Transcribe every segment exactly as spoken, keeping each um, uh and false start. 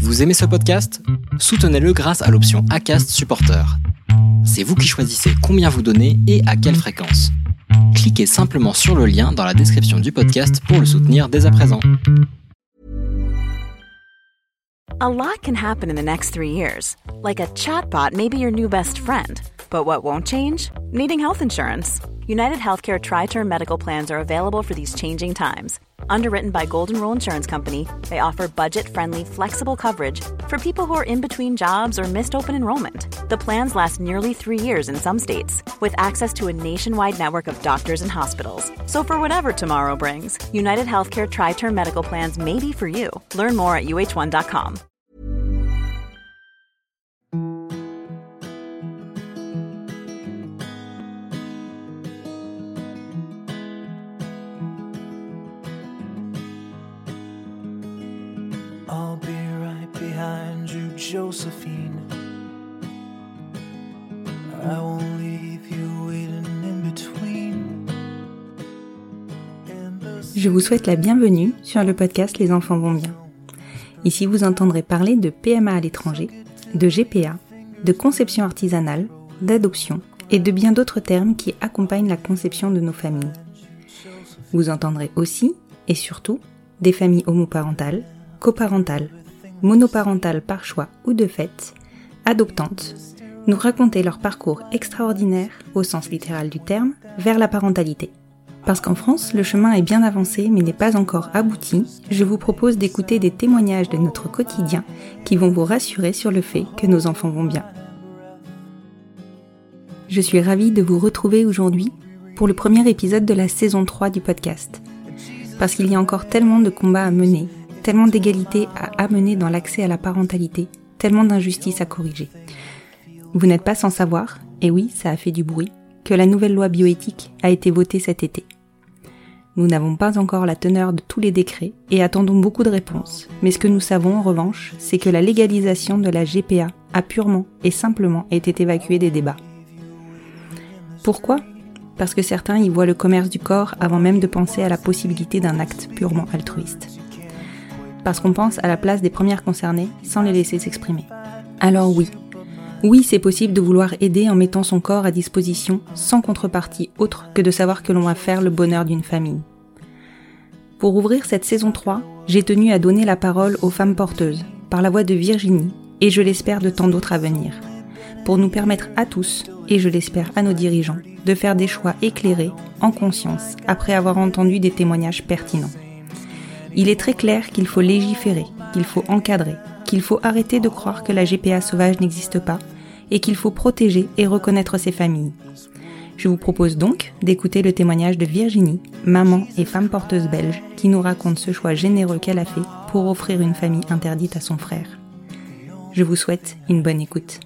Vous aimez ce podcast ? Soutenez-le grâce à l'option Acast Supporter. C'est vous qui choisissez combien vous donnez et à quelle fréquence. Cliquez simplement sur le lien dans la description du podcast pour le soutenir dès à présent. A lot can happen in the next three years. Like a chatbot may be your new best friend. But what won't change? Needing health insurance. United Healthcare Tri-Term Medical Plans are available for these changing times. Underwritten by Golden Rule Insurance Company, they offer budget-friendly, flexible coverage for people who are in between jobs or missed open enrollment. The plans last nearly three years in some states, with access to a nationwide network of doctors and hospitals. So for whatever tomorrow brings, United Healthcare Tri-Term Medical Plans may be for you. Learn more at U H one dot com. I'll be right behind you, Josephine. I won't leave you waiting in between. Je vous souhaite la bienvenue sur le podcast Les enfants vont bien. Ici, vous entendrez parler de P M A à l'étranger, de G P A, de conception artisanale, d'adoption et de bien d'autres termes qui accompagnent la conception de nos familles. Vous entendrez aussi, et surtout, des familles homoparentales, coparentales, monoparentales par choix ou de fait, adoptantes, nous raconter leur parcours extraordinaire, au sens littéral du terme, vers la parentalité. Parce qu'en France, le chemin est bien avancé mais n'est pas encore abouti, je vous propose d'écouter des témoignages de notre quotidien qui vont vous rassurer sur le fait que nos enfants vont bien. Je suis ravie de vous retrouver aujourd'hui pour le premier épisode de la saison trois du podcast. Parce qu'il y a encore tellement de combats à mener, tellement d'égalité à amener dans l'accès à la parentalité, tellement d'injustices à corriger. Vous n'êtes pas sans savoir, et oui, ça a fait du bruit, que la nouvelle loi bioéthique a été votée cet été. Nous n'avons pas encore la teneur de tous les décrets et attendons beaucoup de réponses, mais ce que nous savons en revanche, c'est que la légalisation de la G P A a purement et simplement été évacuée des débats. Pourquoi ? Parce que certains y voient le commerce du corps avant même de penser à la possibilité d'un acte purement altruiste. Parce qu'on pense à la place des premières concernées sans les laisser s'exprimer. Alors oui, oui c'est possible de vouloir aider en mettant son corps à disposition sans contrepartie autre que de savoir que l'on va faire le bonheur d'une famille. Pour ouvrir cette saison trois, j'ai tenu à donner la parole aux femmes porteuses, par la voix de Virginie, et je l'espère de tant d'autres à venir, pour nous permettre à tous, et je l'espère à nos dirigeants, de faire des choix éclairés, en conscience, après avoir entendu des témoignages pertinents. Il est très clair qu'il faut légiférer, qu'il faut encadrer, qu'il faut arrêter de croire que la G P A sauvage n'existe pas et qu'il faut protéger et reconnaître ces familles. Je vous propose donc d'écouter le témoignage de Virginie, maman et femme porteuse belge, qui nous raconte ce choix généreux qu'elle a fait pour offrir une famille interdite à son frère. Je vous souhaite une bonne écoute.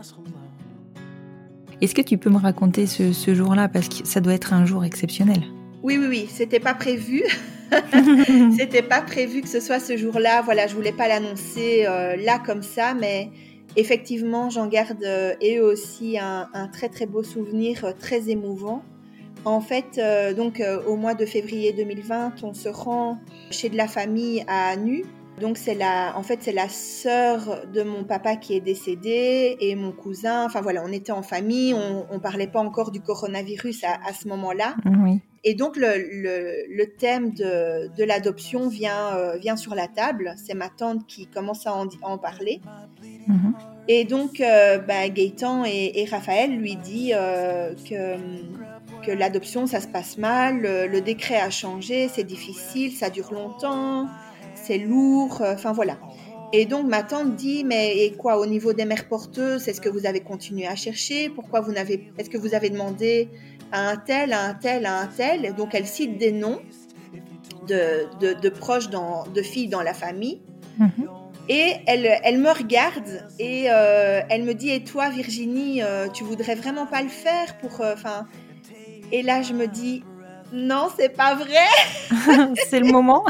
Est-ce que tu peux me raconter ce, ce jour-là, parce que ça doit être un jour exceptionnel ? Oui, oui, oui, c'était pas prévu. C'était pas prévu que ce soit ce jour-là. Voilà, je voulais pas l'annoncer euh, là comme ça, mais effectivement, j'en garde euh, et eux aussi un, un très très beau souvenir, euh, très émouvant. En fait, euh, donc euh, au mois de février deux mille vingt, on se rend chez de la famille à Nu. Donc c'est la, en fait c'est la sœur de mon papa qui est décédée et mon cousin. Enfin voilà, on était en famille, on, on parlait pas encore du coronavirus à, à ce moment-là. Oui. Et donc, le, le, le thème de, de l'adoption vient, euh, vient sur la table. C'est ma tante qui commence à en, à en parler. Mm-hmm. Et donc, euh, bah, Gaëtan et, et Raphaël lui disent euh, que, que l'adoption, ça se passe mal, le, le décret a changé, c'est difficile, ça dure longtemps, c'est lourd, enfin euh, voilà. Et donc, ma tante dit, mais et quoi, au niveau des mères porteuses, est-ce que vous avez continué à chercher ? Pourquoi vous n'avez, est-ce que vous avez demandé à un tel, à un tel, à un tel ? Donc, elle cite des noms de, de, de proches, dans, de filles dans la famille. Mmh. Et elle, elle me regarde et euh, elle me dit, et toi, Virginie, euh, tu voudrais vraiment pas le faire pour... Enfin, euh, et là, je me dis, non, c'est pas vrai. C'est le moment.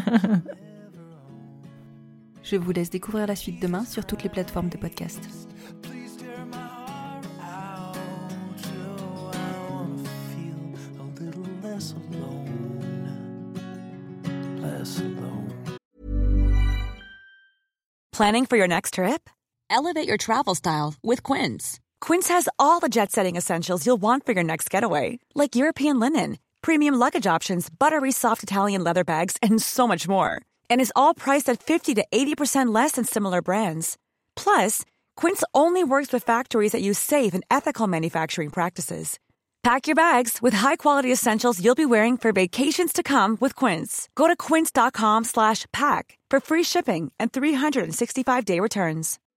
Je vous laisse découvrir la suite demain sur toutes les plateformes de podcast. Planning for your next trip? Elevate your travel style with Quince. Quince has all the jet-setting essentials you'll want for your next getaway, like European linen, premium luggage options, buttery soft Italian leather bags, and so much more. And is all priced at fifty to eighty percent less than similar brands. Plus, Quince only works with factories that use safe and ethical manufacturing practices. Pack your bags with high-quality essentials you'll be wearing for vacations to come with Quince. Go to quince.com slash pack for free shipping and three sixty-five day returns.